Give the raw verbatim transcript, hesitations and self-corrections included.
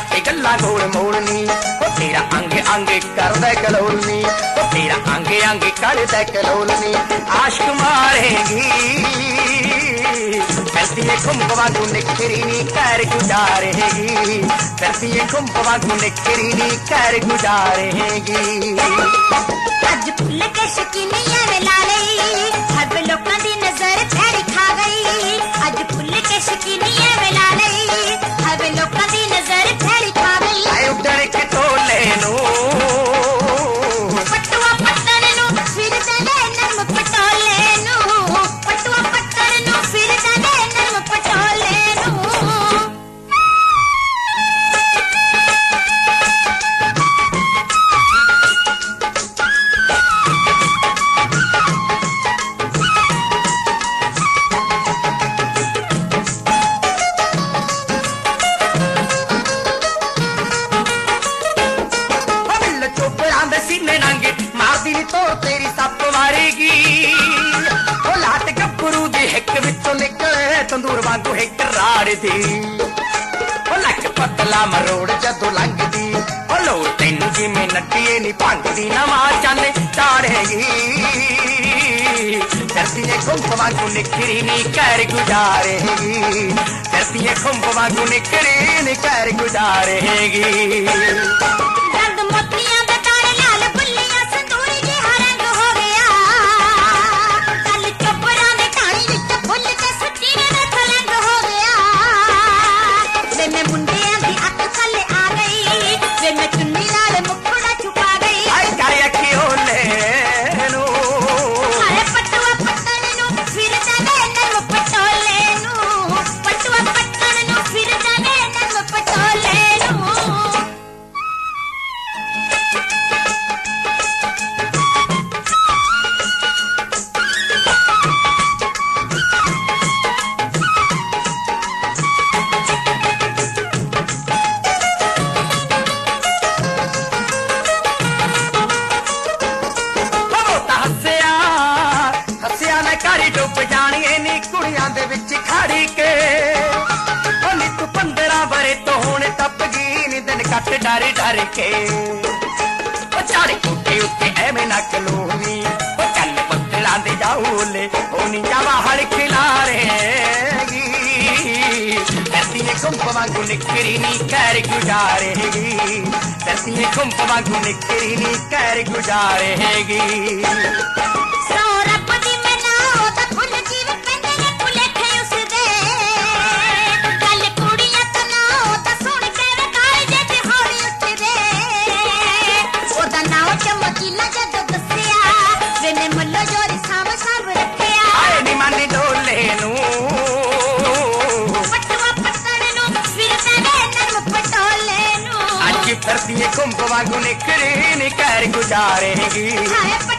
के गल्ला गोल मोड़नी ओ तेरा अंगे अंगे कर दे कलोलनी ओ तेरा अंगे अंगे कर दे कलोलनी आशिक मारेगी करती है खुम्ब वांगू निखरी नी कर गुजारेगी करती है खुम्ब वांगू निखरी नी कर गुजारेगी अज फुल के शकीनिया वे ला लई हर लोकां दी नजर फेरी खा गई अज फुल के शकीनिया वे ला लई हर लोकां दी नजर फेरी खा गई आए उधर के टोले नु पटवा पत्तन नु फिर दे नरम पटोले नु पटवा पत्तन नु फिर दे नरम पटोले नु सीने नांगे मारदी नी तो तेरी सप मारेगी ओ लाट गप्परू दी हिक विचों निकले तंदूर वांगू हिक राड़ दी ओ लक पतला मरोड़ जदों लंघदी ओ लो तैनू जिवें नट्टीए नी भंगदी ना मां चाने चाड़ेगी धरतीए खुंब वांगू निखरी नी कर गुजारेगी धरतीए खुंब वांगू निखरी नी कर गुजारेगी रंग मोतियां डुब जानी नी कुड़ियां दे विच खड़ी के ओ नी तू पंद्रह बरे तो हुण टप गई नी दिन कट डर डर के ओ चढ़ कोठे उत्ते एवें ना कलोनी ओ चल पत्तलां दे जाऊले ओ नी जावा हड़ खिलारेगी धरतीए खुंब वांगू निखरी नी कर गुजारेगी धरतीए खुंब वांगू निखरी नी कर गुजारेगी धरतीए खुंब वांगू निखरी नी कर गुजारेगी।